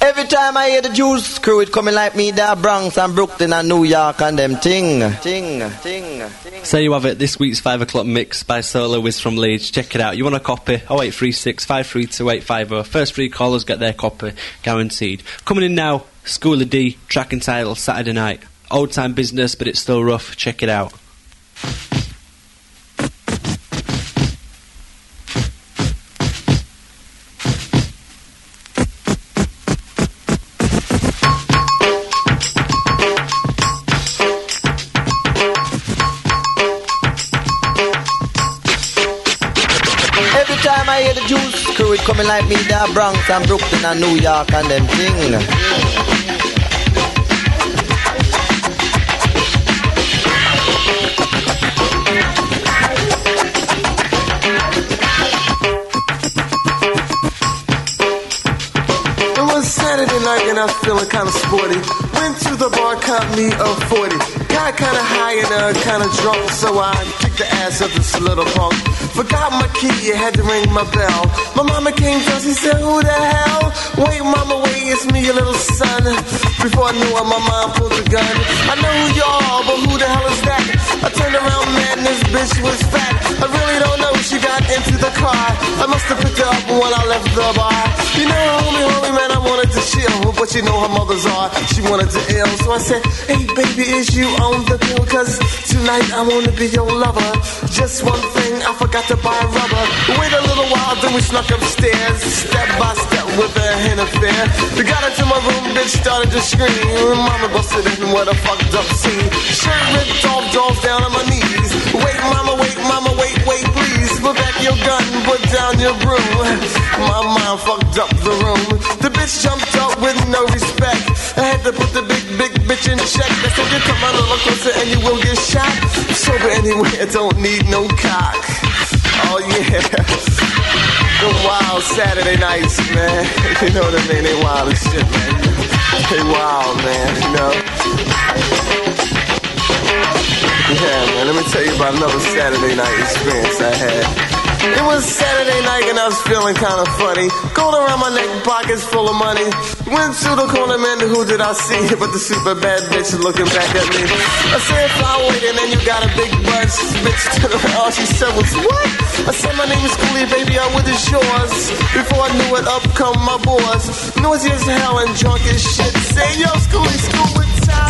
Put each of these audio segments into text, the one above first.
Every time I hear the Juice Crew, it coming like me, there Bronx and Brooklyn and New York and them ting. So you have it, this week's 5 o'clock mix by Solo Wiz from Leeds. Check it out. You want a copy? 0836 532 850. First 3 callers get their copy, guaranteed. Coming in now, School of D, track and title, Saturday Night. Old time business, but it's still rough. Check it out. I hear the Juice Crew, it coming like me, there Bronx and Brooklyn and New York and them ting. It was Saturday night and I was feeling kinda sporty. Went to the bar, caught me a 40. Got kinda high and kinda drunk, so I kicked the ass of this little punk. Forgot my key, you had to ring my bell. My mama came down, she said, who the hell? Wait, mama, wait, it's me, your little son. Before I knew it, my mom pulled the gun. I know who you are, but who the hell is that? I turned around, man, this bitch was fat. I really don't know, she got into the car. I must have picked her up when I left the bar. You know, homie, man, I wanted to chill, but you know how mothers are. She wanted to ill, so I said, hey, baby, is you on the pill? Cause tonight I wanna be your lover. Just one thing, I forgot to buy rubber. Wait a little while, then we snuck upstairs, step by step with a hint of fear. We got into my room, bitch started to scream. Mama busted in what a fucked up scene. Shirt ripped off, dolls down on my knees. Wait, mama, wait, please. Put back your gun, put down your broom. My mind fucked up the room. The bitch jumped up with no respect. I had to put the big bitch in check. They said you come a little closer and you will get shot. Sober anyway, I don't need no cock. Oh yeah, the wild Saturday nights, man. You know what I mean? They wild as shit, man. They wild, man, you know. Yeah, man, let me tell you about another Saturday night experience I had. It was Saturday night and I was feeling kind of funny. Gold around my neck, pockets full of money. Went to the corner, man, who did I see? But the super bad bitch looking back at me. I said, fly waiting, and you got a big butt. Bitch turned around, she said, what's what? I said, my name is Cooley, baby, I'm with the yours. Before I knew it, up come my boys. Noisy as hell and drunk as shit. Say, yo, Schoolie, school with time.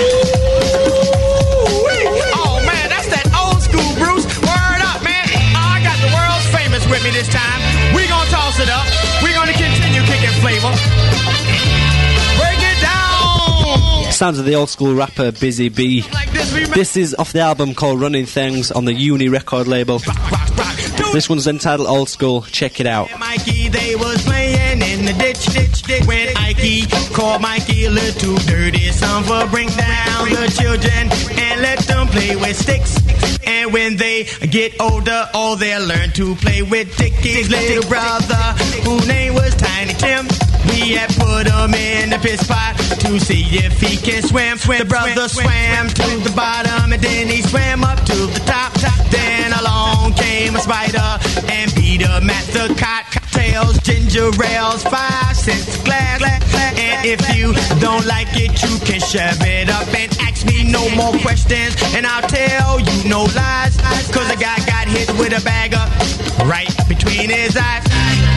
Oh, man, that's that old school, Bruce. Word up, man. I got the world's famous with me this time. We gonna toss it up. We gonna continue kicking flavor. Break it down. Sounds of the old school rapper Busy B. This is off the album called Running Things on the Uni record label. This one's entitled Old School. Check it out. Mikey, they was playing in the ditch. When Ike called Mikey a little too dirty. Some for bring down the children and let them play with sticks. And when they get older, all they'll learn to play with Dickie's little brother, whose name was Tiny Tim. We had put him in the piss pot to see if he can swim. The brother swam to the bottom and then he swam up to the top. Then along came a spider and beat him at the cocktails, ginger ales, 5 cents glass. And if you don't like it, you can shove it up and ask me no more questions. And I'll tell you no lies, cause the guy got hit with a bagger right between his eyes.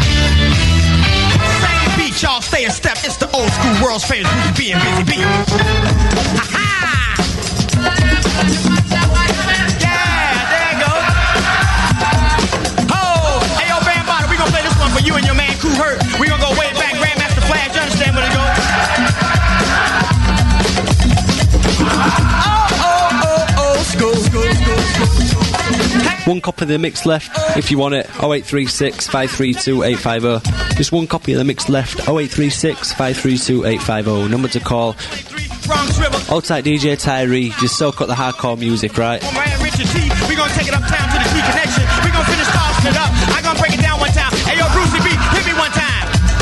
Same beat, y'all stay a step. It's the old school world's famous Bruce B and Busy B. Ha-ha! Yeah, there you go. Oh, hey, yo, Bam Bada, we gonna play this one for you and your man, Kool Herc. We gonna go way back, Grandmaster Flash, you understand where to go? Oh, school. One copy of the mix left if you want it. 0836 532 850. Just one copy of the mix left. 0836 532 850. Number to call. Hold tight, DJ Tyree. Just soak up the hardcore music, right? Oh, man, Richard T. We gonna take it uptown to the T connection. We gonna finish tossing it up. I gonna break it down one time. Hey, yo, Brucey B, hit me one time.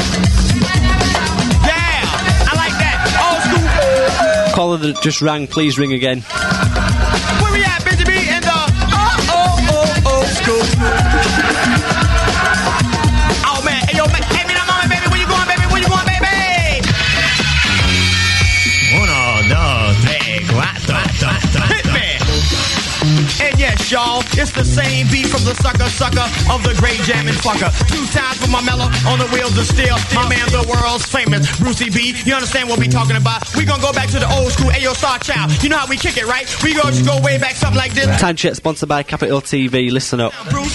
Yeah, I like that. Old school. Caller that just rang, please ring again. Where we at, Busy B? In the old school. Oh, man. Hey, yo, man. Hey, me, I'm on it, baby. Where you going, baby? Where you going, baby? yes, y'all, it's the same beat from the sucker of the great jammin' fucker. 2 times for my mellow on the wheels of steel. My man, the world's famous Brucey B. You understand what we talking about? We gonna go back to the old school. Ayo, Star Child. You know how we kick it, right? We gonna go way back, something like this. Time check sponsored by Capital TV. Listen up. Bruce.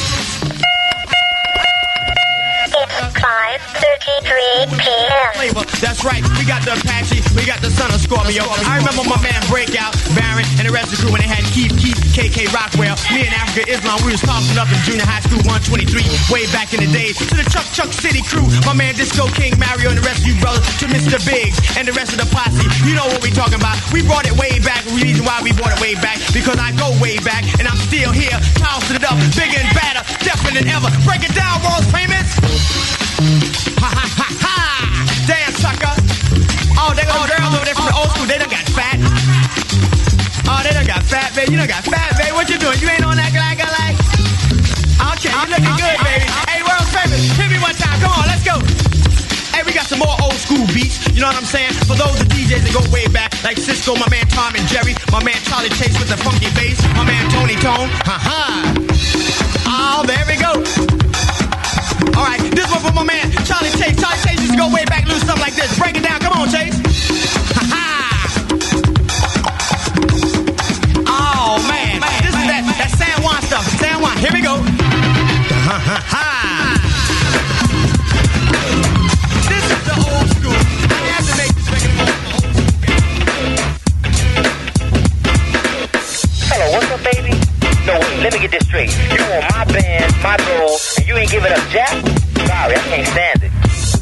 It's 5:33 p.m. That's right, we got the Apache, we got the son of Scorpio. I remember my man Breakout, Baron, and the rest of the crew when they had Keith, KK Rockwell. Me and Africa Islam, we was tossing up in junior high school 123, way back in the days. To the Chuck City crew, my man Disco King, Mario, and the rest of you brothers. To Mr. Biggs and the rest of the posse. You know what we talking about. We brought it way back. The reason why we brought it way back, because I go way back, and I'm still here, tossing it up, bigger and badder, deafer than ever. Break it down, world's famous. Ha ha ha ha! Damn sucker! Oh, they got girls over there from the old school. They done got fat. Oh, they done got fat, baby. You done got fat, baby. What you doing? You ain't on that like I like. Okay, you looking good, baby. Hey, world's famous. Hit me one time. Come on, let's go. Hey, we got some more old school beats. You know what I'm saying? For those of DJs that go way back, like Cisco, my man Tom and Jerry, my man Charlie Chase with the funky bass, my man Tony Tone. Ha ha! Oh, there we go. All right, this one for my man Charlie Chase. Charlie Chase used to go way back, do something like this. Break it down, come on, Chase. Ha ha! Oh man, this is that San Juan stuff. San Juan, here we go. Ha ha ha! This is the old school. I have to make this record for old school. Hello, what's up, baby? No, wait, let me get this straight. You on my band, my bro, and you ain't giving up Jack? Sorry, I can't stand it.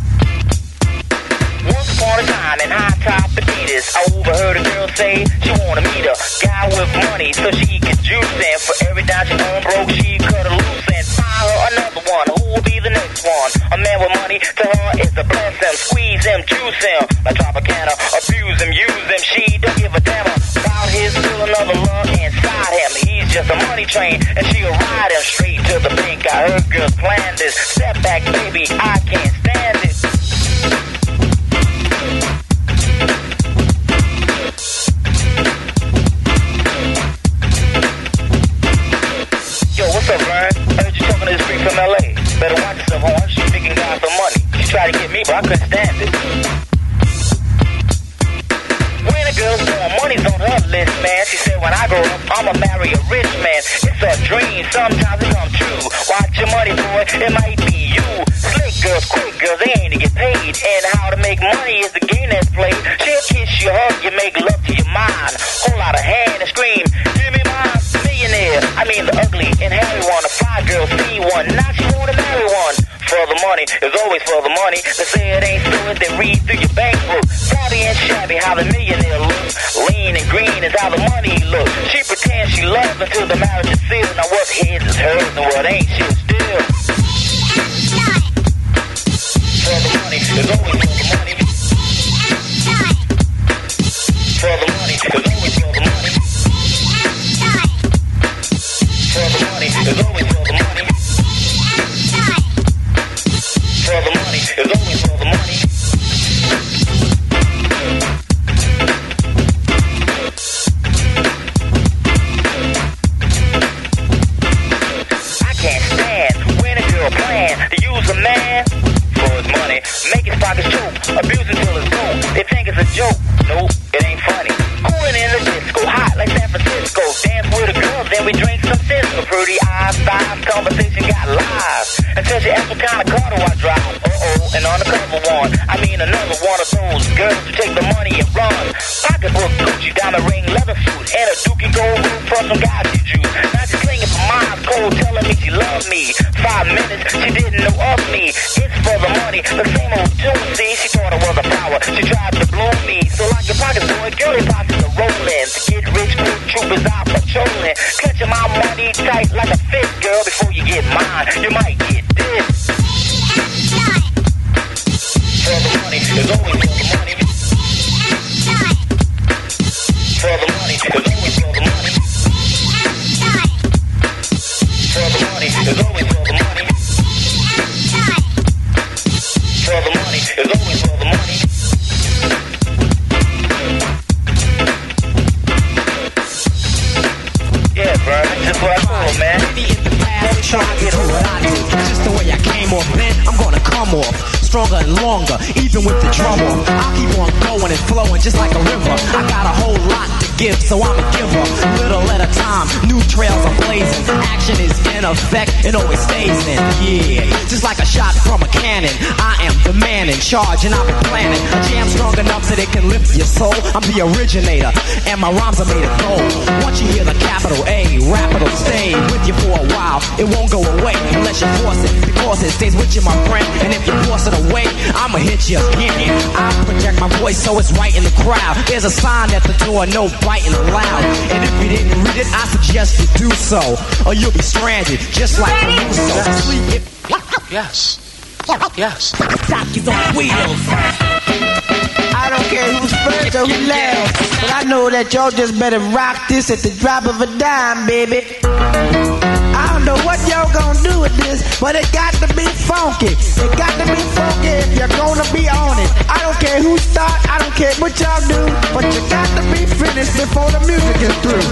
Once upon a time in high top Adidas, I overheard a girl say she wanna meet a guy with money so she could juice him. For every dime she on broke, she cut her loose and find her another one. Who will be the next one? A man with money to her is a blessing. Squeeze him, juice him, like Tropicana. Abuse him, use him, she don't give a damn about his still another love inside him. He's just a money train, and she'll ride him straight to the bank. I heard girls plan this. Step back, baby, I can't stand it. Yo, what's up, Vern? I heard you talking to this freak from LA. Better watch yourself, hon. She's picking guys for money. She tried to get me, but I couldn't stand it. When a girl's born, money's on her list, man. She said, when I grow up, I'ma marry a rich man. It's a dream, sometimes it comes true. Watch your money, boy, it might be you. Slick girls, quick girls, they ain't to get paid. And how to make money is the game that's played. She'll kiss you, hug you, make love to your mind. Hold out a hand and scream, give me mine. Millionaire, I mean the ugly and hairy one. A fly girl, see one, now she wanna marry one. For the money, it's always for the money. They say it ain't so if they read through your bank book. Savvy and shabby, how the millionaire looks. Lean and green is how the money looks. She pretends she loves until the marriage is sealed. Now what's his is hers and what ain't she'll steal. For the money, it's always for the money. For the money, it's always for the money. For the money, it's always for the money. For the money, it's always for the money. I can't stand when a girl plan to use a man for his money, make his pockets choke, abuse it till it's broke. They think it's a joke, nope, it ain't funny. Going in the disco, hot like San Francisco, dance with the girls, then we drink some Cisco. Pretty eyes, thighs, conversation got live. Until she asks what kind of car do I drive. Uh-oh, an undercover one. I mean another one of those girls who take the money and run. Pocketbook, Gucci, diamond ring, leather suit, and a dookie gold root from some guys she juice. Now she's clinging for miles cold, telling me she loved me. 5 minutes, she didn't know of me. It's for the money, the same old tune, see. She thought it was a flower, she tried to blow me. So like your pockets, boy, girl, your pockets are rolling. To get rich, good troopers out patrolling. Clutching my money tight like a fist, girl. Before you get mine, you might get this. For the money, there's always for the money. For the money, there's always for the money. For the money, there's always for the money. stronger and longer, even with the drum off. I'll keep on going and flowing just like a river. I got a whole lot to give, so I'm a giver. Little at a time, new trails are blazing. Action is in effect, it always stays in. Yeah, just like a shot from a cannon. I am the man in charge, and I've been planning a jam strong enough that it can lift your soul. I'm the originator, and my rhymes are made of gold. Once you hear the capital A, rap it'll stay with you for a while. It won't go away unless you force it, because it stays with you, my friend. And if you force it away, I'ma hit you again. I project my voice so it's right in the crowd. There's a sign at the door, no biting allowed. And if you didn't read it, I suggest you do so, or you'll be stranded, just like Caruso. Sleep if... Yes. Yes. Docky's on wheels. I don't care who's first or who last, but I know that y'all just better rock this at the drop of a dime, baby. I don't know what y'all gonna do with this, but it got to be funky. It got to be funky if you're gonna be on it. I don't care who start, I don't care what y'all do, but you got to be finished before the music is through.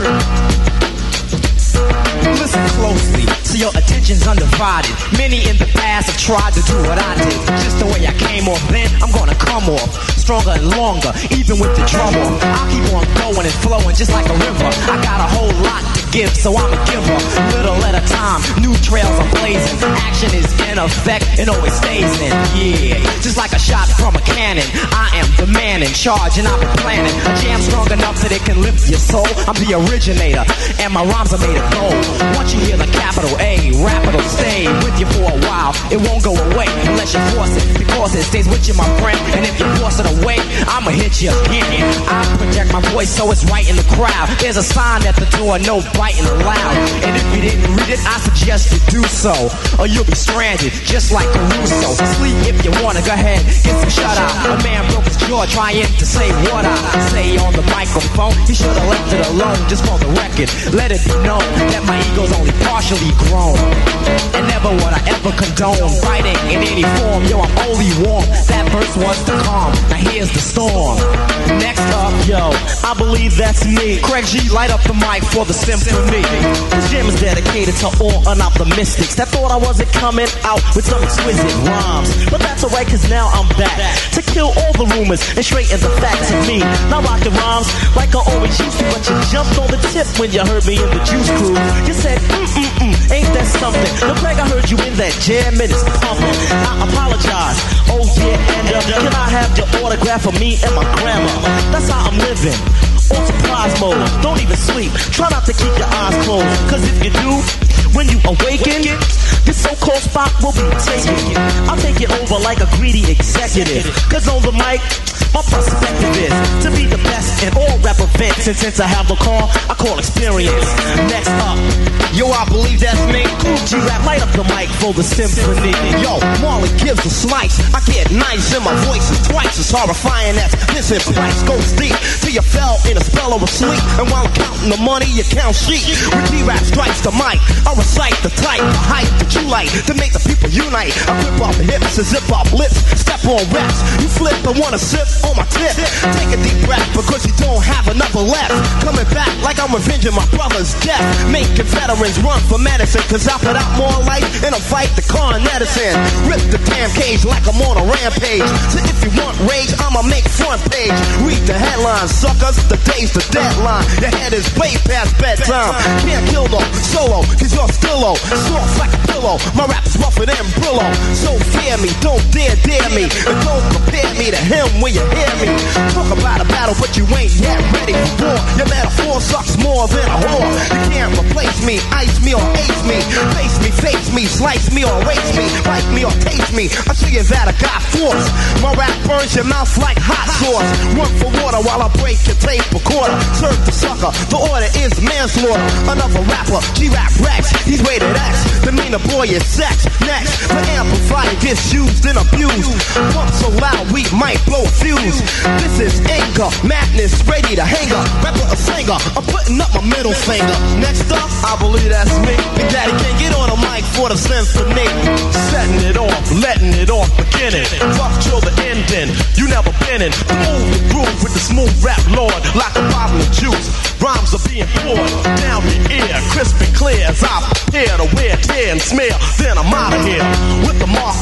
Listen closely, so your attention's undivided. Many in the past have tried to do what I did. Just the way I came off then, I'm gonna come off stronger and longer, even with the drum off. I'll keep on going and flowing just like a river. I got a whole lot to give, so I'm a giver. Little at a time, new trails are blazing. Action is in effect, it always stays in. Yeah, just like a shot from a cannon. I am the man in charge, and I've been planning a jam strong enough that it can lift your soul. I'm the originator, and my rhymes are made of gold. Once you hear the capital A, rap it'll stay with you for a while. It won't go away unless you force it, because it stays with you, my friend. And if you force it away, I'ma hit you again. I project my voice so it's right in the crowd. There's a sign at the door, no biting allowed. And if you didn't read it, I suggest you do so, or you'll be stranded, just like Caruso. Sleep if you wanna, go ahead, get some shut eye. A man broke his jaw trying to say what I say on the microphone. He should've left it alone, just for the record. Let it be known that my ego's only partially grown, and never would I ever condone fighting in any form. Yo, I'm only warm. That verse was the calm, now here's the storm. Next up, yo, I believe that's me. Craig G, light up the mic for the symphony. This jam is dedicated to all unoptimistics that thought I wasn't coming out with some exquisite rhymes. But that's alright, cause now I'm back to kill all the rumors and straighten the facts of me. Now rockin' rhymes like I always used to, but you jumped on the tip when you heard me in the Juice Crew. You said, ain't that something? No, Craig, I heard you in that jam and it's pumping. I apologize. Oh yeah, and can I have your autograph for me and my grandma? That's how I'm living. On surprise mode. Don't even sleep. Try not to keep your eyes closed, cause if you do, when you awaken, this so-called spot will be taken. I'll take it over like a greedy executive, cause on the mic, my perspective is to be the best in all rap events. And since I have the call, I call experience. Next up, yo, I believe that's me. Cool G-Rap, light up the mic for the symphony. Yo, Marley gives a slice. I get nice and my voice is twice as horrifying as this in price. Goes deep till you fell in a spell of a sleep. And while I'm counting the money, you count sheep. When G-Rap strikes the mic, I recite the type, the hype that you like to make the people unite. I rip off the hips and zip off lips, step on raps. You flip and wanna sip on my tip. Take a deep breath because you don't have another left. Coming back like I'm avenging my brother's death. Making veterans run for medicine, cause I put out more life in a fight the Con Edison. Rip the damn cage like I'm on a rampage. So if you want rage, I'ma make front page. Read the headlines, suckers, the day's the deadline. Your head is way past bedtime. Can't kill though, solo, cause you're still low. Soft like a pillow, my rap is rougher than Brillo. So fear me, don't dare me. And don't compare me to him when you hear me. Talk about a battle, but you ain't yet ready for war. Your metaphor sucks more than a whore. You can't replace me, ice me or ace me. Face me, slice me or erase me. Bite me or taste me, I'll show you that I got force. My rap burns your mouth like hot sauce. Run for water while I break your tape recorder. Serve the sucker, the order is manslaughter. Another rapper, G-Rap Rex, he's rated X. The meaner boy is sex. Next, the amplifier gets used and abused. Pump so loud we might blow a fuse. This is anger, madness, ready to hang up. Rapper or singer, I'm putting up my middle finger. Next up, I believe that's me. Big Daddy can't get on a mic for the symphony. Setting it off, letting it off, beginning. Rough till the ending, you never been in. Move the groove with the smooth rap lord. Like a bottle of juice, rhymes are being poured down your ear, crisp and clear as I prepare to wear, tear and smear. Then I'm out of here with the mark left.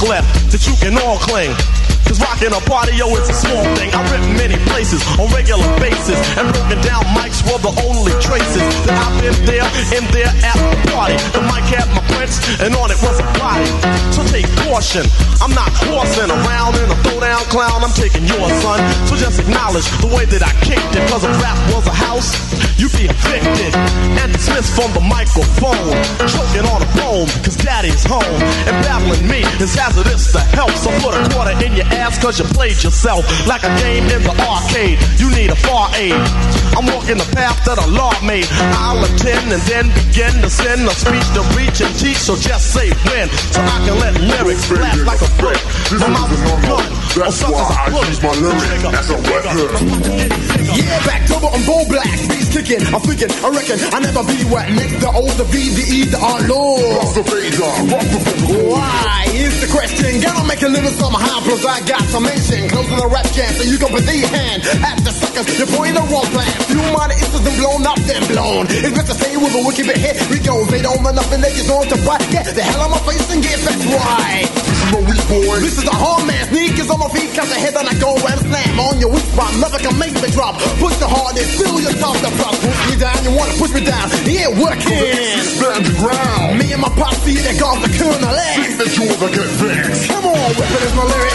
that you can all cling. Cause rocking a party, yo, it's a small thing. I've written many places on regular basis, and broken down mics were the only traces that I've been there, in there at the party. The mic had my prints, and on it was a body. So take caution, I'm not horsing around in a throwdown clown. I'm taking yours, son. So just acknowledge the way that I kicked it. Cause if rap was a house, you'd be evicted and dismissed from the microphone. Choking on a bone, cause daddy's home. And babbling me is hazardous to help. So put a quarter in your ass cause you played yourself like a game in the arcade. You need a far aid. I'm walking the path that a law made. I'll attend and then begin to send a speech to reach and teach. So just say when, so I can let lyrics blast like a brick. My mouth is a gun. That's why I use my lyrics as a weapon. Yeah, back double, I'm gold black. Beats kicking, I'm freaking, I reckon I never be what next. The O, the V, the E, the R, Lord. Rock the Vader, rock the Vader. Why is the question? Gotta make a living somehow, plus I got some mention. Closing the rap jam, so you can put the hand at the suckers. You're pointing the wrong plan. Few minor issues and blown up, then blown. It's best to stay with a wicked bit here. We go, they don't know nothing, they just on to fight. Get the hell out my face and get back right. This is my weak boy. This is a hard man. Sneakers on my feet, cut the head and I go and slam on your weak spot. Nothing can make me drop. Push the hardest, feel your top the prop. Push me down, you wanna push me down. Yeah, working. Stand the ground. Me and my posse, they got the colonel. Think that you're the get vexed. Come on, weapon is my lyric.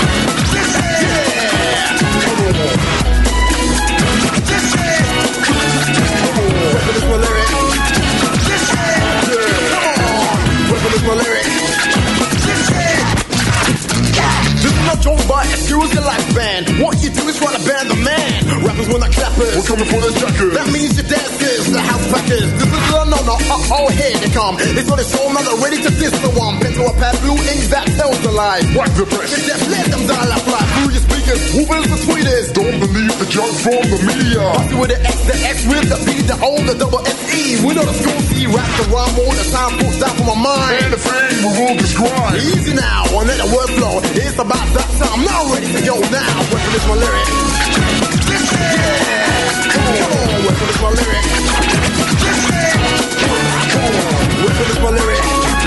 Yeah. Come on. Weapon is my lyric. Yeah. Come on. Weapon is my lyric. This is not joke, but excuse your lifespan. What you do is try to ban the man. Rappers when I clappers. We're coming for the jackers. That means your dancers, the house packers. This is no, oh, here they come. It's on its own, now they're ready to diss the one. Pen to a pad, blue ink that tells the lie. Whack the press. Just let them die like fly through your speakers. Who is the sweetest? Don't believe the junk from the media. Posse with the X with the B, the O, the double S-E. We know the school C, rap the rhyme all the time, puts down for my mind. And the thing we will describe. Easy now, on let the word flow. It's about that time, now ready to go now. Weapon is my lyric. Yeah, come on, weapon is my lyric. Come on, weapon is my lyric.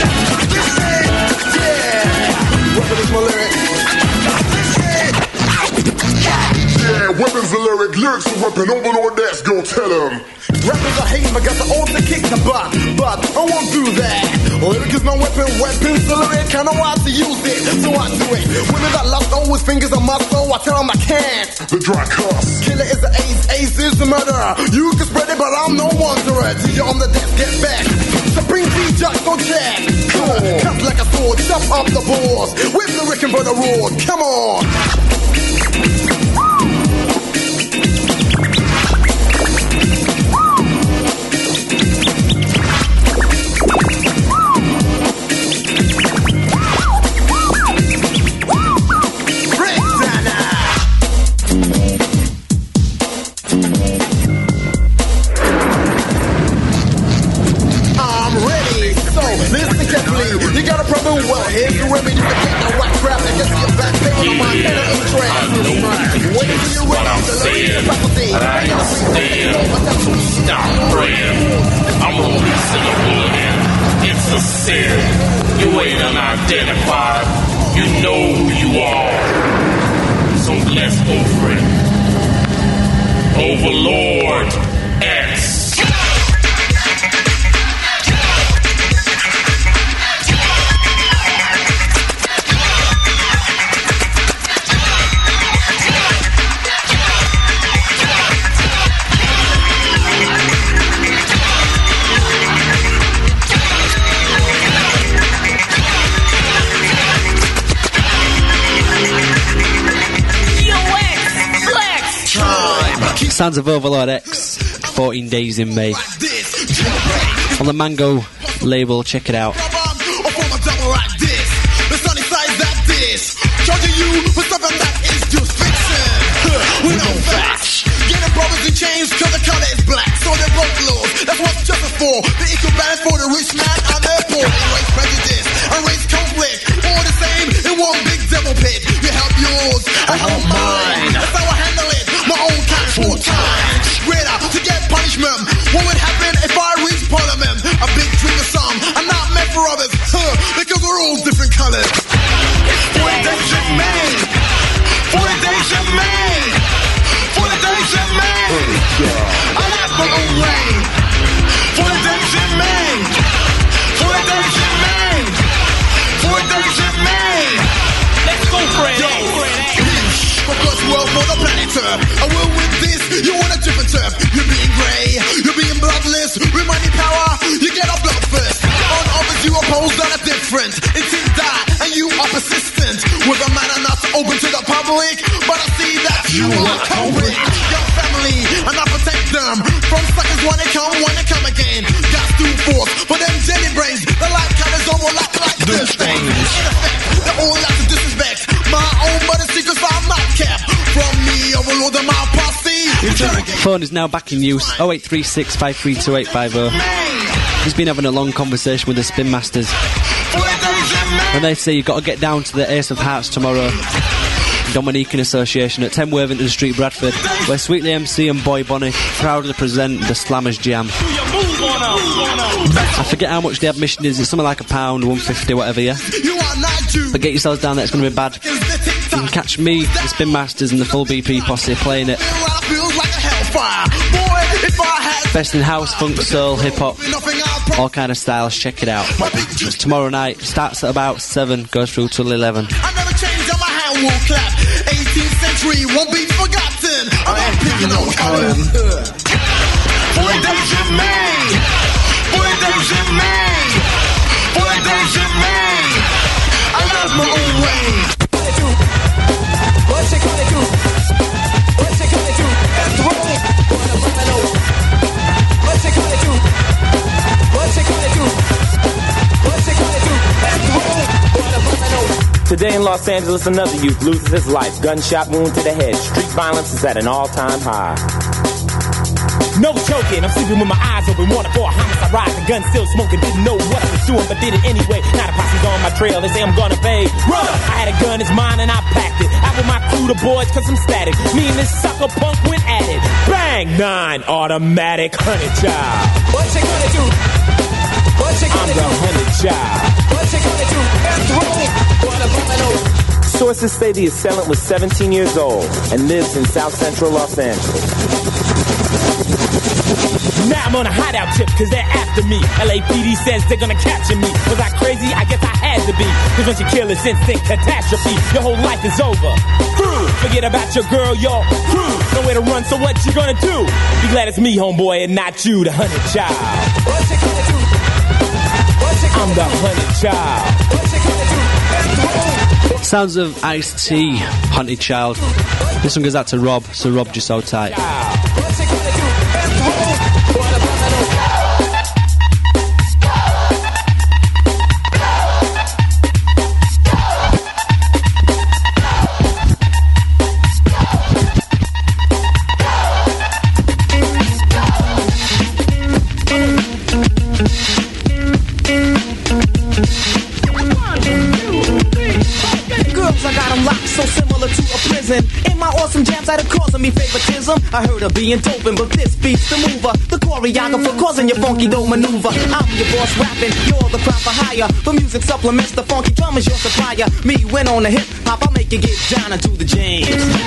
Yeah, weapon is my lyric. Yeah, weapons the lyric, lyrics the weapon, overlord that's go tell him. Rappers are hating, I got the old to kick the butt, but I won't do that. Lyric is my weapon, weapons the lyric, kinda wise to use it, so I do it. Women that lust always fingers on my soul, I tell them I can't. The dry cuss. Killer is the AIDS, AIDS is the murderer. You can spread it, but I'm no wanderer. Teacher on the desk, get back. Supreme D, just don't check. Cut like a sword, chop up the balls. Whip the Rick and Brother roar, come on. You got a problem? Well, here's the remedy to get the white crap and just get back there on my head and track. Wait till you're ready to learn the property. I ain't still. Stop praying. I'm releasing a bullet. It's a sin. You ain't unidentified. You know who you are. So let's go for it. Overlord X. Sounds of Overlord X, 14 Days in May. On the Mango label, check it out. Charging you for something that is just fiction. We know facts. Getting brothers in chains cause the color is black. So they're broke laws. That's what justice for. The equal balance for the rich man and the poor. Race prejudice and race conflict. All the same in one big devil pit. You help yours, I help mine. That's how I handle it. My own kind, 4 times. Greater to get punishment. What would happen if I reach parliament? A big drink of some. I'm not meant for others. Because we're all different colors. verb. I will with this, you want a different turf. You're being grey, you're being bloodless. With money power, you get a blood first. On others you oppose that are different. It's in that, and you are persistent. With a manner not open to the public, but I see that you are culprit. Your family, and I protect them from suckers when they come again. Got due force for them jelly brains. The life colors almost like this thing. In effect, they're all out to disrespect my own mother secrets I'm not kept from me, overlord of my posse. Phone is now back in use. 0836 532850. He's been having a long conversation with the Spin Masters, and they say you've got to get down to the Ace of Hearts tomorrow, Dominican Association at 10 Worthington Street, Bradford, where Sweetly MC and Boy Bonnie proudly present the Slammers Jam. I forget how much the admission is. It's something like £1, £1.50, whatever, yeah? But get yourselves down there, it's going to be bad. You can catch me, the Spin Masters and the full BP posse playing it. Best in house, funk, soul, hip-hop, all kind of styles. Check it out. It's tomorrow night. Starts at about 7, goes through till 11. I never change on my hand will clap. 18th century won't be forgotten. I'm picking on colors. Boy, there's your man. Boy, there's your man. Boy, there's your man. I love my own way. What's it gonna do? What's it gonna do? Throw it. What's it gonna do? What's it gonna do? What's it gonna do? Throw it. Today in Los Angeles, another youth loses his life. Gunshot wound to the head. Street violence is at an all-time high. No joking, I'm sleeping with my eyes open. Wanted for a homicide rise, the gun still smoking. Didn't know what I was doing, but did it anyway. Now the posse's on my trail, they say I'm gonna pay. Run! I had a gun, it's mine, and I packed it. Out with my crew, the boys, cause I'm static. Me and this sucker punk went at it. Bang! 9 automatic, 100 child. What's it gonna do? What's it gonna do? I'm the 100 child. What's it gonna do? Throw it. Sources say the assailant was 17 years old and lives in South Central Los Angeles. Now I'm on a hideout tip, cause they're after me. LAPD says they're gonna capture me. Was I crazy? I guess I had to be. Cause once you kill this instant catastrophe, your whole life is over. Crew, forget about your girl, your crew. Nowhere to run, so what you gonna do? Be glad it's me, homeboy, and not you, the 100 child. What's it gonna do? What's it gonna I'm the 100 child. What's it gonna do? Sounds of Ice-T, Hunted Child. This one goes out to Rob, so Rob, just hold tight. What's it gonna do? So similar to a prison. In my awesome jams that are causing me favoritism. I heard of being doping, but this beats the mover. The choreographer causing your funky dope maneuver. I'm your boss rapping, you're the crowd for hire. The music supplements the funky drum is your supplier. Me went on the hip hop, I'll make you get down into the jams.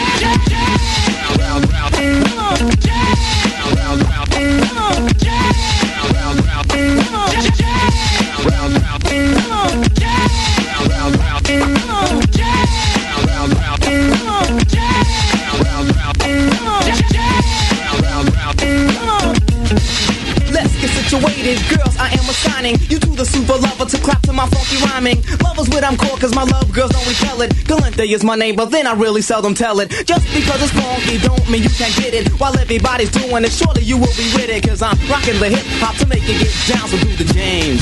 Let's get situated, girls, I am assigning you to the super lover to clap to my funky rhyming. Lovers what I'm called, cause my love girls don't repel it. Galente is my name, but then I really seldom tell it. Just because it's funky don't mean you can't get it. While everybody's doing it, surely you will be with it. Cause I'm rocking the hip hop to make you get down, so do the James.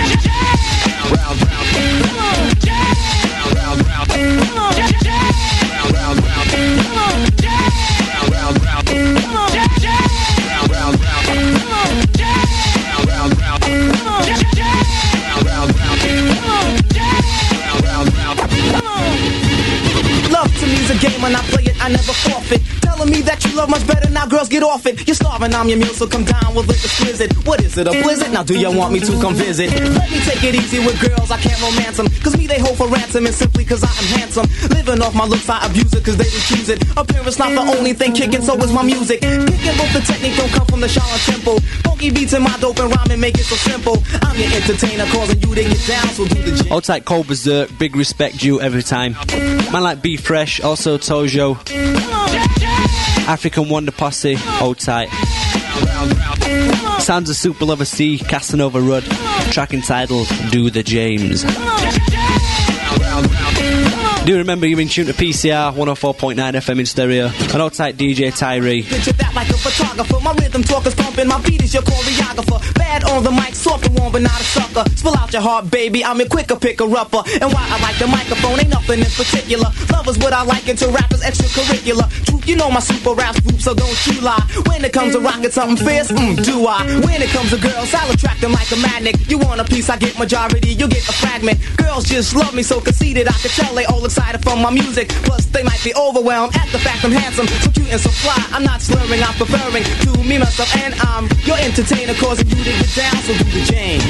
Love to me's a game and I play it, I never forfeit. Telling me that you love much better, now girls get off it. You're starving, I'm your meal, so come down with it exquisite. What is it, a blizzard? Now do you want me to come visit? Let me take it easy with girls, I can't romance them. Cause me they hold for ransom, and simply cause I am handsome. Living off my looks, I abuse it cause they refuse it. Appearance not the only thing kicking, so is my music. Kicking both the technique don't come from the Shaolin Temple. Funky beats in my dope and rhyming make it so simple. I'm your entertainer, causing you to get down, so do the jam. Hold tight, Cold Berserk, big respect due every time. Man like B Fresh, also Tojo. African Wonder Posse, hold tight. Sounds of Super Lover C, Casanova Rudd, track entitled Do the James. Do remember you're in tune to PCR 104.9 FM in stereo, and hold tight DJ Tyree. Picture that like a photographer. My rhythm talker's pumping, my beat is your choreographer. Bad on the mic, soft and warm but not a sucker. Spill out your heart, baby, I'm your quicker picker-upper. And why I like the microphone ain't nothing in particular. Love is what I like into rappers extracurricular. Truth, you know my super rap group, so don't you lie. When it comes to rocking something fierce, do I? When it comes to girls, I'll attract them like a magnet. You want a piece, I get majority, you get a fragment. Girls just love me so conceited, I can tell they all excited from my music. Plus they might be overwhelmed at the fact I'm handsome, so cute and so fly. I'm not slurring, I'm preferring to me, myself, and I'm your entertainer, causing you to get down, so do the Jane.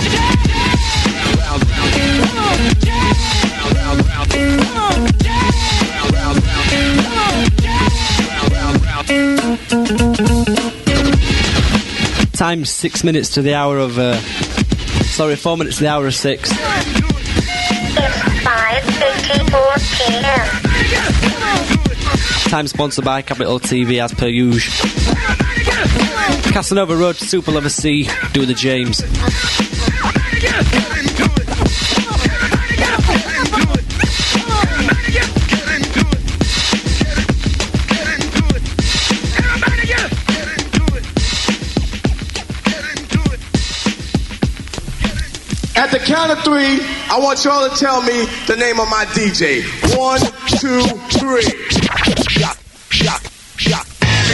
Time 6 minutes to the hour of 4 minutes to the hour of 6. It's 5:54 p.m. Time sponsored by Capital TV as per usual. Casanova Road, Super Lover C, Do the James. At the count of 3, I want y'all to tell me the name of my DJ. 1, 2, 3. Shock, shock, shock.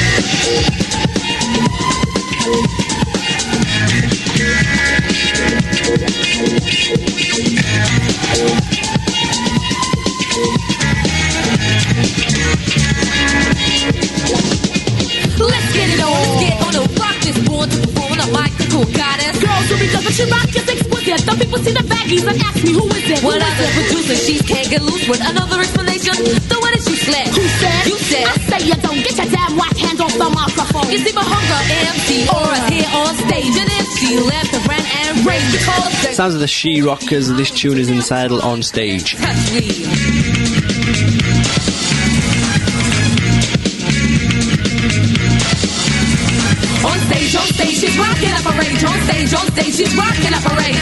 Let's get it on, let's get on the rock. This born to perform on a mic, the cool goddess. Girls who be doesn't she rock is exquisite. Some people see the baggies and ask me who is it. What other producer? She can't get loose with another explanation. The one that you slept. Who said? You said. I say you don't get your damn white hands off the microphone. You see my hunger, MC, Aura's here on stage, and if she left the brand and raised the call. Sounds of the She Rockers. This tune is entitled On Stage. Touch me. On stage, she's rocking up a rage. On stage, she's rocking up a rage.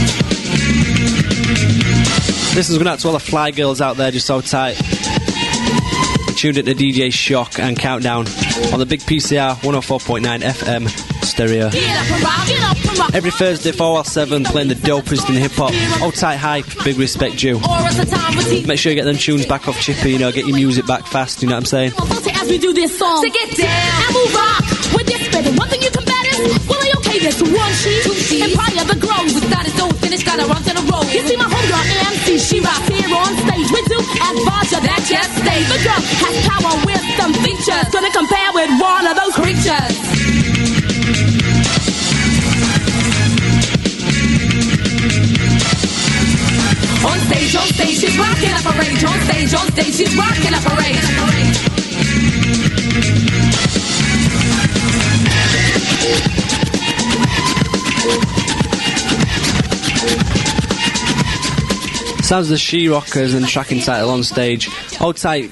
This is going out to all the fly girls out there, just so tight. Tuned into DJ Shock and Countdown on the big PCR 104.9 FM stereo. Every Thursday 4/7 playing the dopest in hip hop. Old tight hype, big respect due. Make sure you get them tunes back off Chippy, you know, get your music back fast, you know what I'm saying? As we do this song, to get down and move rock with this spitting. One thing you combat is, well, I okay this 1 sheet, 2 sheets, Empire the glow. We started, don't finish, got a run to the road. You see my homegirl MC, she rocks here on stage. We do as Baja, that just stays. The girl has power with some features, gonna compare with one of those creatures. On stage, she's rocking up a rage. On stage, she's rocking up a rage. Sounds of the She Rockers and track entitled On Stage. Hold tight,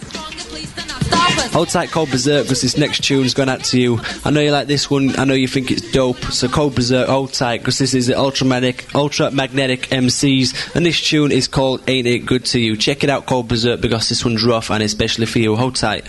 Cold Berserk, because this next tune's going out to you. I know you like this one, I know you think it's dope, so Cold Berserk, hold tight, because this is the Ultramagnetic MCs, and this tune is called Ain't It Good To You. Check it out, Cold Berserk, because this one's rough and especially for you. Hold tight.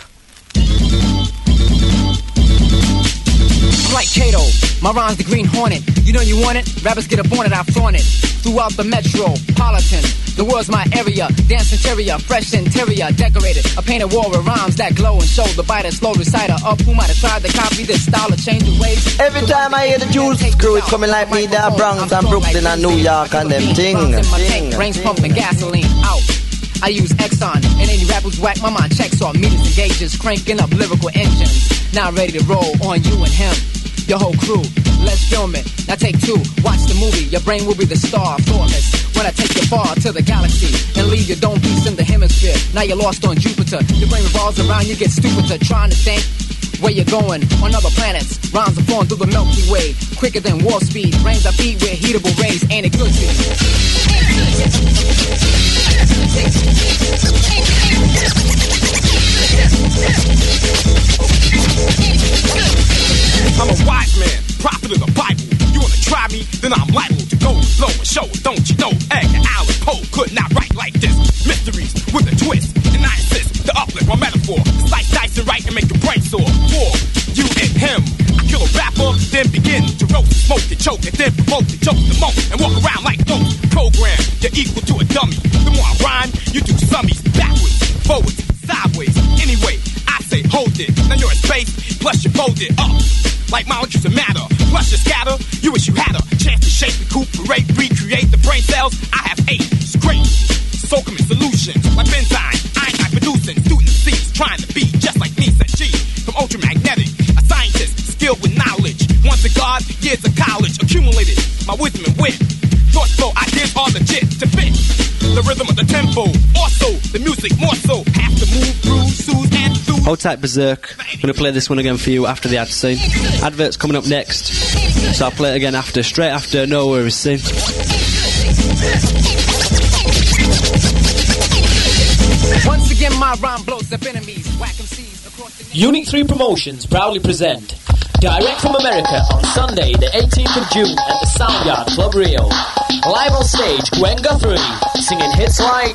Like Kato, my rhyme's the Green Hornet. You know you want it? Rappers get up on it, I flaunt it. Throughout the metropolitan, the world's my area. Dance interior, fresh interior, decorated. I paint a wall with rhymes that glow and show the biter, slow reciter up. Who might have tried to copy this style or change the ways? Every time I hear the Juice Crew, it's coming like me, the Bronx and Brooklyn and New York and them things. Brains pumping gasoline out. I use Exxon, and any rappers whack my mind checks on meters and gauges, cranking up lyrical engines. Now ready to roll on you and him. Your whole crew, let's film it. Now take 2, watch the movie. Your brain will be the star, thoughtless. When I take you far to the galaxy and leave your dome piece in the hemisphere. Now you're lost on Jupiter. Your brain revolves around, you get stupider. Trying to think where you're going on other planets. Rhymes are flowing through the Milky Way, quicker than warp speed. Brains are beat with heatable rays. Ain't it good to you? and then provoke to choke the monk and walk around like dope. Program, you're equal to a dummy. The more I rhyme, you do summies backwards, forwards, sideways. Anyway, I say hold it. Now you're in space, plus you fold it up. Like molecules of matter, plus you scatter. You wish you had a chance to shape, recuperate, recreate the brain cells. I have 8 straight. So commit solutions like Benzine, Einstein producing student seeds trying to be just like me. Said G from Ultramagnetic, a scientist skilled with knowledge. Once a god, years of college accumulated my wisdom and wit. Thoughts flow, ideas are legit to fit the rhythm of the tempo. Also, the music more so have to move through soothe and soothe. Hold tight, Berserk. I'm going to play this one again for you after the ad scene. Advert's coming up next, so I'll play it again after, straight after No Worries Scene. Once again, my rhyme blows up enemies, whack 'em seas across the... Unique 3 Promotions proudly present Direct from America on Sunday, the 18th of June at the Soundyard Club Rio. Live on stage, Gwen Guthrie singing hits like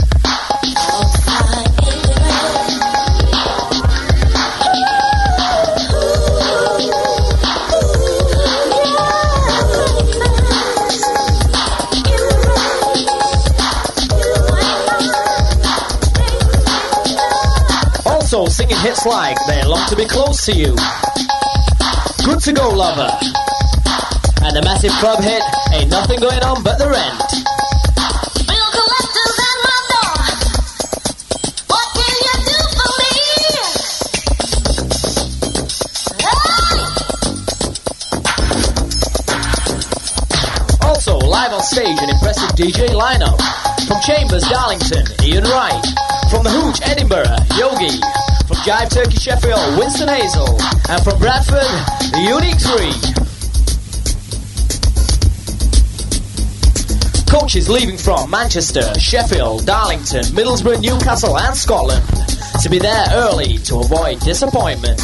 also singing hits like They Long to Be Close to You, Good to Go Lover, and the massive club hit Ain't Nothing Going On But the Rent. Bill collectors at my door. What can you do for me? Hey! Also live on stage an impressive DJ lineup. From Chambers, Darlington, Ian Wright. From The Hooch, Edinburgh, Yogi. From Jive Turkey, Sheffield, Winston Hazel. And from Bradford, Unique 3. Coaches leaving from Manchester, Sheffield, Darlington, Middlesbrough, Newcastle and Scotland to be there early to avoid disappointment.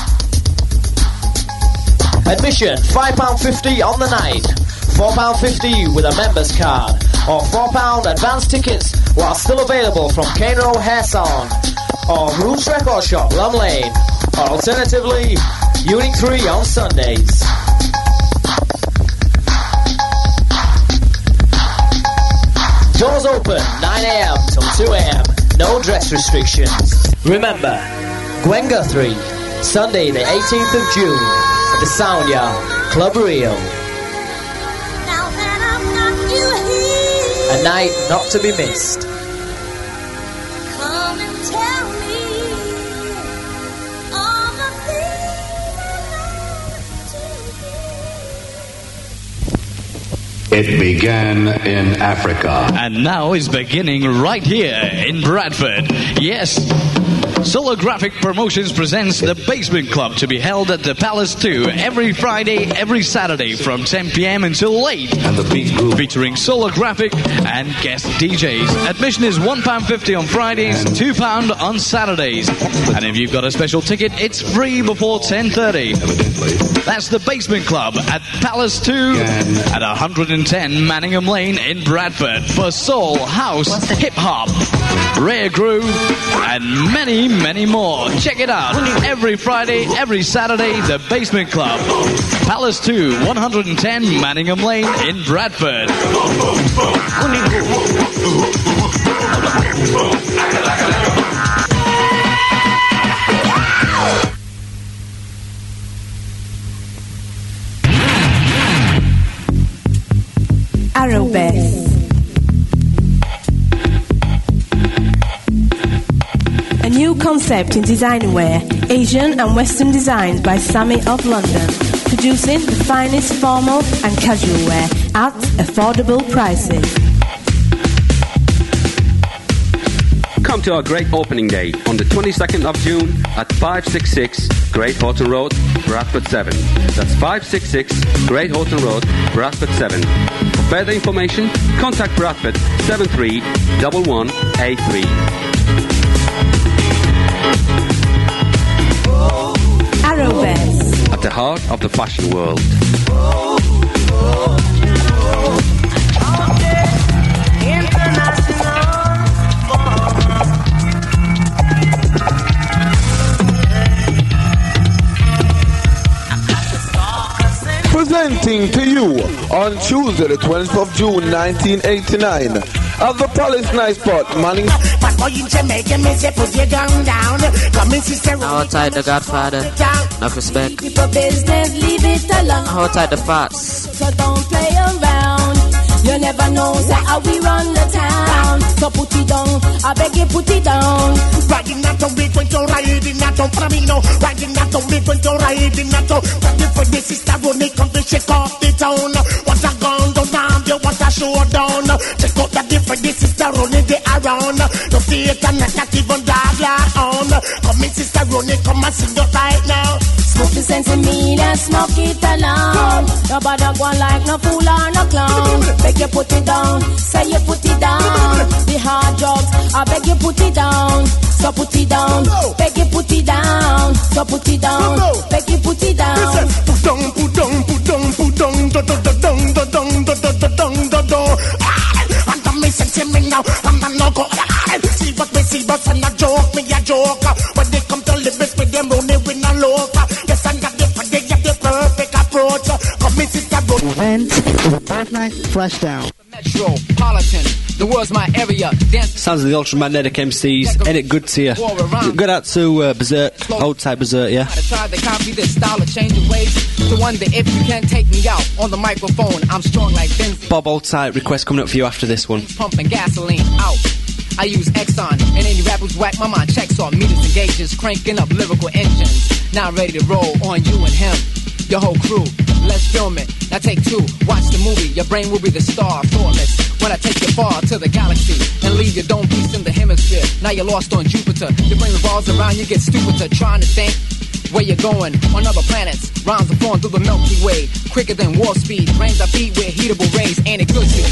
Admission £5.50 on the night, £4.50 with a member's card, or £4 advance tickets while still available from Cane Row Hair Salon or Roots Record Shop, Lum Lane, or alternatively Unique 3 on Sundays. Doors open 9 a.m. till 2 a.m. No dress restrictions. Remember, Gwen Guthrie, Sunday the 18th of June at the Soundyard, Club Rio. A night not to be missed. Come and tell me all the things It began in Africa. And now is beginning right here in Bradford. Yes. Solographic Promotions presents the Basement Club to be held at the Palace 2 every Friday, every Saturday from 10 p.m. until late. And the beat group featuring Solographic and guest DJs. Admission is £1.50 on Fridays, £2 on Saturdays. And if you've got a special ticket, it's free before 10:30. evidently. That's the Basement Club at Palace 2 at 110 Manningham Lane in Bradford for soul, house, hip-hop, rare groove, and many, many more. Check it out. Every Friday, every Saturday, the Basement Club. Palace 2, 110 Manningham Lane in Bradford. Arrowbase. A new concept in design wear, Asian and Western designs by Sammy of London, producing the finest formal and casual wear at affordable prices. Come to our great opening day on the 22nd of June at 566 Great Horton Road, Bradford 7. That's 566 Great Horton Road, Bradford 7. For further information, contact Bradford 731183. Arrowbase. At the heart of the fashion world. Present presenting to you on Tuesday the 20th of June 1989 at the Palace Night Spot, Manning. How tight the Godfather? Enough respect. Business, leave it alone. How tight the Fats? So don't play around. You never know how we run the town. So put it down, I beg you put it down. Riding out on big window, riding out on Flamino, riding out on big window, riding out on. Ready for this sister when they come to shake off the town. What a gun down, you want a showdown. Check out the different this sister running the around. No fear and not even dog like on. Come in sister running, come and sing it right now. Smoke the sense in me and smoke it alone. Nobody go like no fool or no clown. Beg you put it down, say you put it down. The hard drugs, I beg you put it down. So put it down, beg you put it down. So put it down, beg you put it down. Put down, put down, put down, put down, da da da down, da down, da da da down, da da. And I'm missing me now, I'm not go. See what we see, but I'm a joke, me a joke. When they come to live with them, only win a loaf. Yes, I got they get the perfect approach. Come in, sister, go. And Fortnite Flashdown. Metropolitan, the world's my area. Sounds of the Ultramagnetic MCs. Ain't it good to you? Good out to Berserk, old type Berserk, yeah. I tried to copy this style of change of ways. To wonder if you can take me out on the microphone. I'm strong like Benzie. Bob, old type request coming up for you after this one. Pumping gasoline out. I use Exxon, and any rappers whack my mind checks on meters and gauges, cranking up lyrical engines. Now I'm ready to roll on you and him, your whole crew. Let's film it. Now take two. Watch the movie. Your brain will be the star, thoughtless. When I take you far to the galaxy and leave your dome piece in the hemisphere. Now you're lost on Jupiter. Your brain revolves around. You get stupider trying to think where you're going on other planets. Rhymes are flowing through the Milky Way, quicker than warp speed. Brains are beat with heatable rays. Ain't it good to you?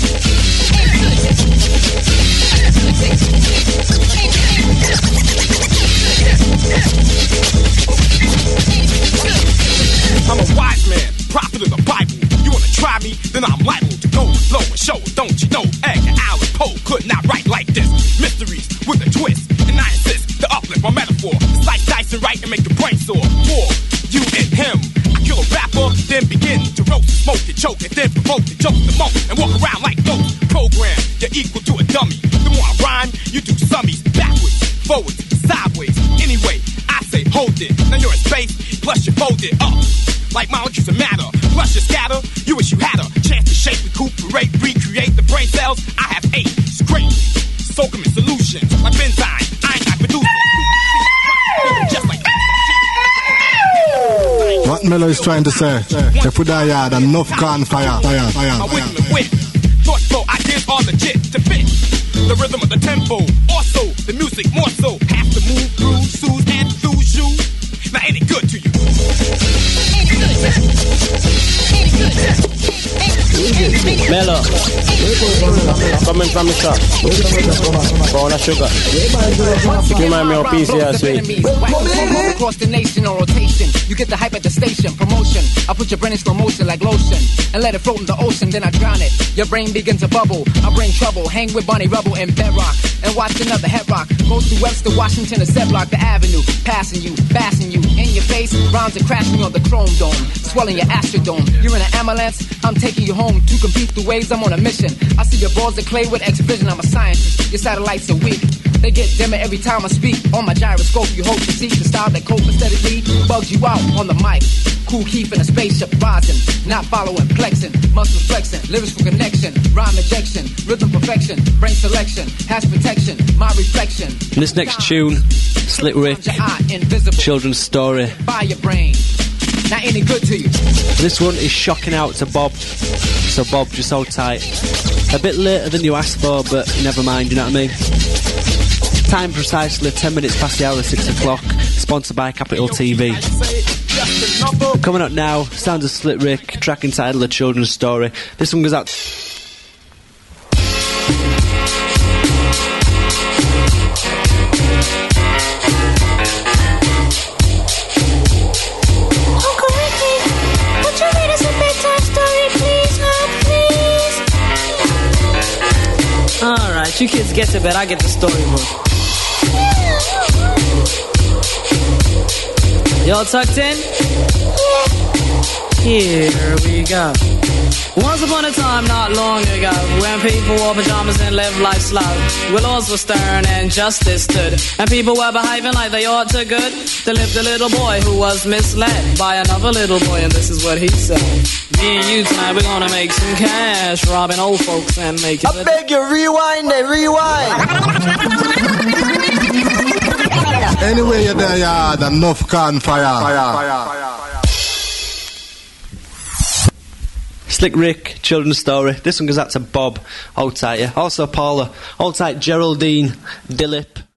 I'm a wise man, prophet of the Bible. You wanna try me? Then I'm liable to go low and show. Don't you know? Edgar Allan Poe could not write like this. Mysteries with a twist, and I insist to uplift my metaphor. It's like dice and write and make your brain sore. For you and him, I kill a rapper, then begin to roast, smoke and choke, and then provoke and joke the monk and walk around like ghosts. Program, you're equal to a dummy. The more I rhyme, you do summies backwards, forwards, sideways. Anyway, I say hold it. Now you're in space, plus you fold it up. Like molecules of matter, plus you scatter. You wish you had a chance to shape, recuperate, recreate the brain cells. I have 8 straight Soakum solutions like benzine. I ain't got producing. Just like what Melo is trying to say? They put that yard enough can fire. Thoughts flow, ideas are legit to fit the rhythm of the tempo. Also, the music more so has to move through, soothe and soothe you. Now ain't it good to you? Mellow, coming from the shop. Brown sugar. You mind me on PCS, sweet. Across the nation on rotation. You get the hype at the station. Promotion. I put your brain in slow motion like lotion and let it float in the ocean. Then I drown it. Your brain begins to bubble. I bring trouble. Hang with Bonnie Rubble and Bedrock and watch another head rock. Goes through Webster, Washington, and Zeblock, the avenue. Passing you, fasten you in your face. Rhymes are crashing on the chrome dome, swelling your astrodome. You're in an ambulance. I'm taking you home to compete through waves. I'm on a mission. I see your balls of clay with X-Vision. I'm a scientist. Your satellites are weak. They get dimmer every time I speak. On my gyroscope, you hope to seek the style that cope aesthetically bugs you out on the mic. Cool Keith in a spaceship rising, not following, flexing, muscles flexing, lyrics for connection, rhyme injection, rhythm perfection, brain selection, has protection, my reflection. And this next tune, Slick Rick, children's story. By your brain. Not any good to you. This one is shocking out to Bob. So Bob, just hold tight. A bit later than you asked for, but never mind, you know what I mean? Time precisely 10 minutes past the hour of 6 o'clock. Sponsored by Capital TV. Coming up now, sounds of Slick Rick, track entitled A Children's Story. This one goes out. Alright, you kids get to bed, I get the storybook. Y'all tucked in? Here we go. Once upon a time, not long ago, when people wore pajamas and lived life slow, where laws were stern and justice stood, and people were behaving like they ought to good, there lived a little boy who was misled by another little boy, and this is what he said. Me and you tonight, we're gonna make some cash, robbing old folks and making I beg you, rewind and rewind. Anyway, you're there, yard, enough can fire. Slick Rick, Children's Story. This one goes out to Bob. Hold tight, yeah. Also Paula. Hold tight, Geraldine, Dillip.